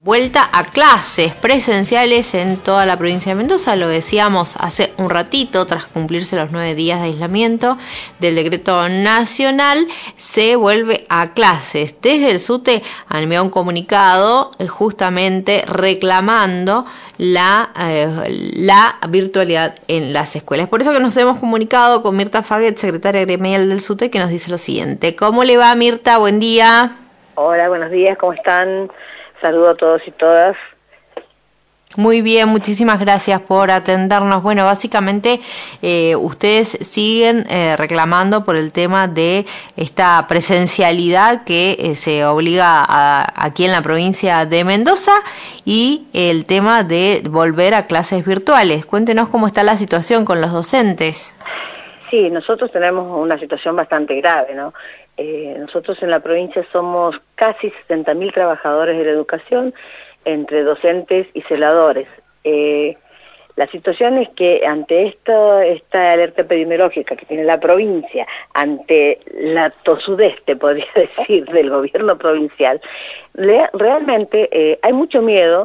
Vuelta a clases presenciales en toda la provincia de Mendoza, lo decíamos hace un ratito, tras cumplirse los 9 días de aislamiento del decreto nacional, se vuelve a clases. Desde el SUTE han enviado un comunicado justamente reclamando la virtualidad en las escuelas. Por eso que nos hemos comunicado con Mirta Faget, secretaria gremial del SUTE, que nos dice lo siguiente. ¿Cómo le va, Mirta? Buen día. Hola, buenos días, ¿cómo están? Saludo a todos y todas. Muy bien, muchísimas gracias por atendernos. Bueno, básicamente ustedes siguen reclamando por el tema de esta presencialidad que se obliga aquí en la provincia de Mendoza y el tema de volver a clases virtuales. Cuéntenos cómo está la situación con los docentes. Sí, nosotros tenemos una situación bastante grave, ¿no? Nosotros en la provincia somos casi 60.000 trabajadores de la educación, entre docentes y celadores. La situación es que ante esta alerta epidemiológica que tiene la provincia, ante la tosudez, podría decir, del gobierno provincial, realmente hay mucho miedo,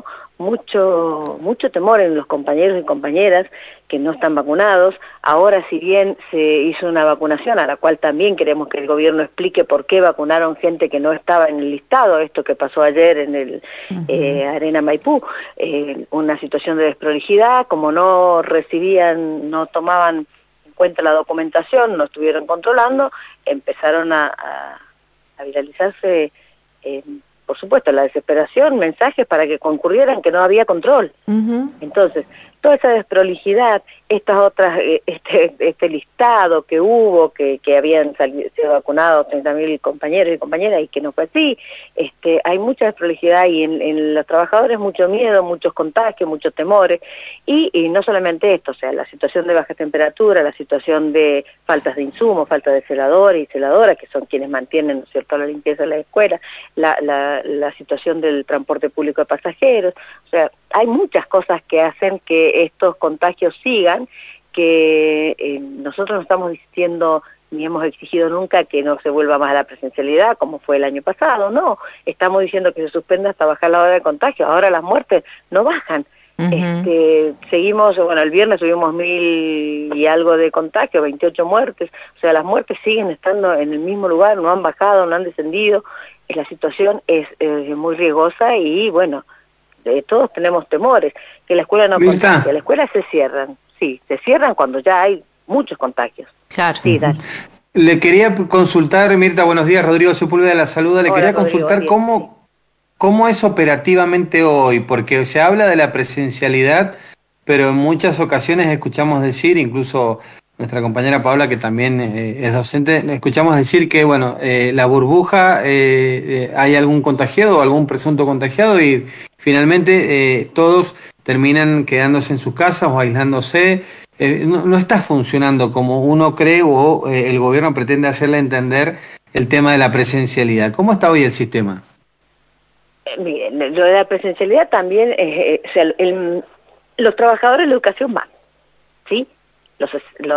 mucho temor en los compañeros y compañeras que no están vacunados. Ahora, si bien se hizo una vacunación, a la cual también queremos que el gobierno explique por qué vacunaron gente que no estaba en el listado, esto que pasó ayer en el Arena Maipú, una situación de desprolijidad, como no recibían, no tomaban en cuenta la documentación, no estuvieron controlando, empezaron a viralizarse, por supuesto, la desesperación, mensajes para que concurrieran, que no había control. Entonces, toda esa desprolijidad, estas otras, este listado que hubo, que habían sido vacunados 30.000 compañeros y compañeras y que no fue así, hay mucha desprolijidad y en los trabajadores mucho miedo, muchos contagios, muchos temores, y no solamente esto, o sea, la situación de baja temperatura, la situación de faltas de insumos, falta de celadores y celadoras, que son quienes mantienen, ¿no es cierto?, la limpieza de la escuela, la situación del transporte público de pasajeros, o sea, hay muchas cosas que hacen que estos contagios sigan, que nosotros no estamos diciendo ni hemos exigido nunca que no se vuelva más a la presencialidad como fue el año pasado, no, estamos diciendo que se suspenda hasta bajar la hora de contagio. Ahora las muertes no bajan. Seguimos, bueno, el viernes tuvimos 1.000 y algo de contagio, 28 muertes, o sea, las muertes siguen estando en el mismo lugar, no han bajado, no han descendido, la situación es muy riesgosa y bueno, todos tenemos temores, que la escuela no contagie, la escuela se cierran, sí, se cierran cuando ya hay muchos contagios. Claro. Sí, dale. Le quería consultar, Mirta, buenos días, Rodrigo Sepúlveda de la Saluda, le quería consultar cómo es operativamente hoy, porque se habla de la presencialidad, pero en muchas ocasiones escuchamos decir, incluso nuestra compañera Paula, que también es docente, escuchamos decir que, bueno, la burbuja, hay algún contagiado o algún presunto contagiado y finalmente todos terminan quedándose en sus casas o aislándose. No está funcionando como uno cree o el gobierno pretende hacerle entender el tema de la presencialidad. ¿Cómo está hoy el sistema? Miren, lo de la presencialidad también, o sea, los trabajadores de la educación van, ¿sí? Los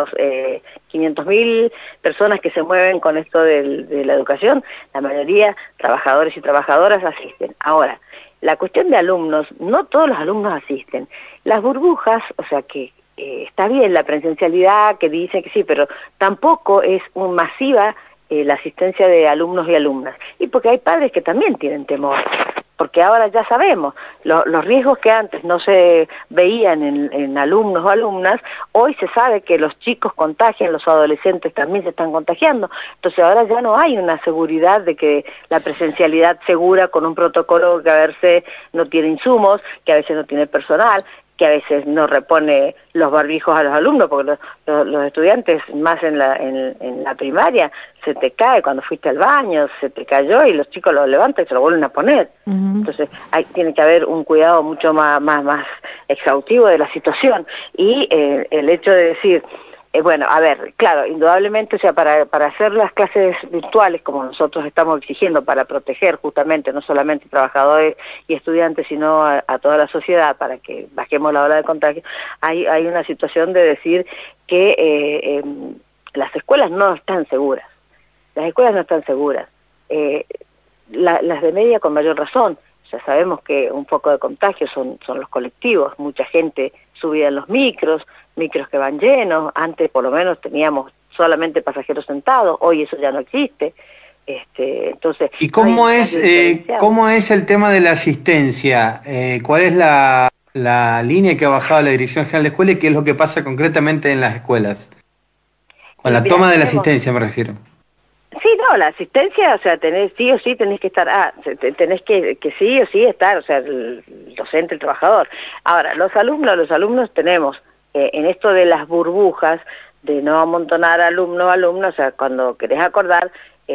500.000 personas que se mueven con esto de la educación, la mayoría trabajadores y trabajadoras asisten. Ahora, la cuestión de alumnos, no todos los alumnos asisten. Las burbujas, o sea que está bien la presencialidad, que dice que sí, pero tampoco es masiva la asistencia de alumnos y alumnas. Y porque hay padres que también tienen temor, porque ahora ya sabemos, los riesgos que antes no se veían en alumnos o alumnas, hoy se sabe que los chicos contagian, los adolescentes también se están contagiando, entonces ahora ya no hay una seguridad de que la presencialidad segura con un protocolo que a veces no tiene insumos, que a veces no tiene personal, que a veces no repone los barbijos a los alumnos, porque los estudiantes, más en la primaria, se te cae cuando fuiste al baño, se te cayó y los chicos lo levantan y se lo vuelven a poner. Entonces tiene que haber un cuidado mucho más exhaustivo de la situación. Y el hecho de decir, bueno, a ver, claro, indudablemente, o sea, para hacer las clases virtuales, como nosotros estamos exigiendo, para proteger justamente no solamente trabajadores y estudiantes, sino a toda la sociedad, para que bajemos la ola de contagio, hay una situación de decir que las escuelas no están seguras. Las escuelas no están seguras. Las de media con mayor razón. Ya sabemos que un foco de contagio son los colectivos, mucha gente subida en los micros que van llenos, antes por lo menos teníamos solamente pasajeros sentados, hoy eso ya no existe. Entonces, ¿y cómo es el tema de la asistencia? ¿Cuál es la línea que ha bajado la Dirección General de Escuela y qué es lo que pasa concretamente en las escuelas? Con la toma de la asistencia me refiero. Sí, no, la asistencia, o sea, sí o sí tenés que estar, tenés que sí o sí estar, o sea, el docente, el trabajador. Ahora, los alumnos tenemos, en esto de las burbujas, de no amontonar alumnos, o sea, cuando querés acordar,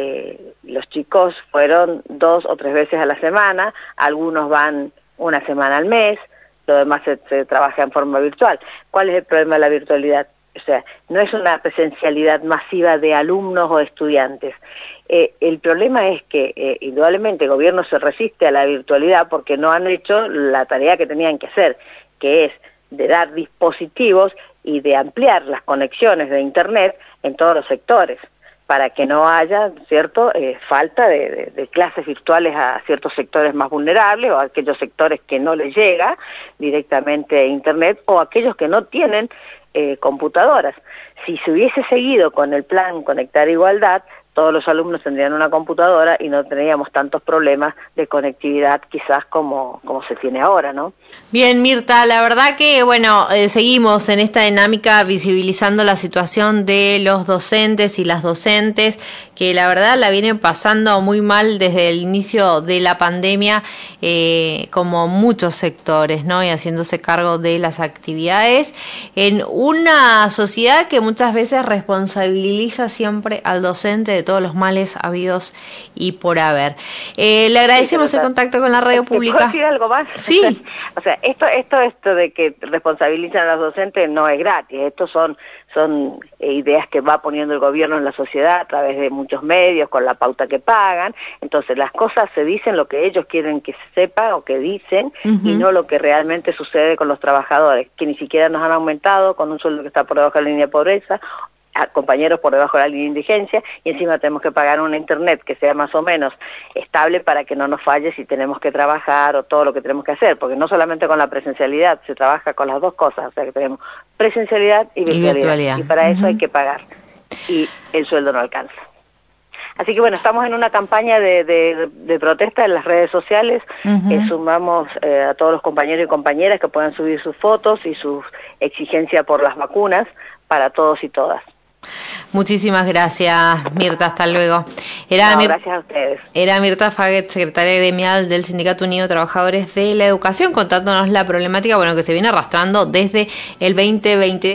los chicos fueron 2 o 3 veces a la semana, algunos van una semana al mes, lo demás se trabaja en forma virtual. ¿Cuál es el problema de la virtualidad? O sea, no es una presencialidad masiva de alumnos o estudiantes. El problema es que indudablemente el gobierno se resiste a la virtualidad porque no han hecho la tarea que tenían que hacer, que es de dar dispositivos y de ampliar las conexiones de Internet en todos los sectores, para que no haya, ¿cierto?, falta de clases virtuales a ciertos sectores más vulnerables o a aquellos sectores que no les llega directamente Internet o aquellos que no tienen computadoras. Si se hubiese seguido con el plan Conectar Igualdad, todos los alumnos tendrían una computadora y no tendríamos tantos problemas de conectividad quizás como se tiene ahora, ¿no? Bien, Mirta, la verdad que, bueno, seguimos en esta dinámica visibilizando la situación de los docentes y las docentes, que la verdad la vienen pasando muy mal desde el inicio de la pandemia, como muchos sectores, ¿no? Y haciéndose cargo de las actividades en una sociedad que muchas veces responsabiliza siempre al docente de todos los males habidos y por haber. Le agradecemos el contacto con la radio pública. ¿Puedo decir algo más? Sí. O sea, esto de que responsabilizan a los docentes no es gratis. Estos son ideas que va poniendo el gobierno en la sociedad a través de muchos medios, con la pauta que pagan. Entonces las cosas se dicen lo que ellos quieren que se sepa o que dicen, y no lo que realmente sucede con los trabajadores, que ni siquiera nos han aumentado con un sueldo que está por debajo de la línea de pobreza, a compañeros por debajo de la línea de indigencia, y encima tenemos que pagar una internet que sea más o menos estable para que no nos falle si tenemos que trabajar o todo lo que tenemos que hacer, porque no solamente con la presencialidad, se trabaja con las dos cosas, o sea que tenemos presencialidad y virtualidad. Y para eso hay que pagar, y el sueldo no alcanza. Así que bueno, estamos en una campaña de protesta en las redes sociales, sumamos a todos los compañeros y compañeras que puedan subir sus fotos y sus exigencias por las vacunas para todos y todas. Muchísimas gracias, Mirta, hasta luego. Gracias a ustedes. Era Mirta Faget, secretaria gremial del Sindicato Unido de Trabajadores de la Educación, contándonos la problemática, bueno, que se viene arrastrando desde el 2020.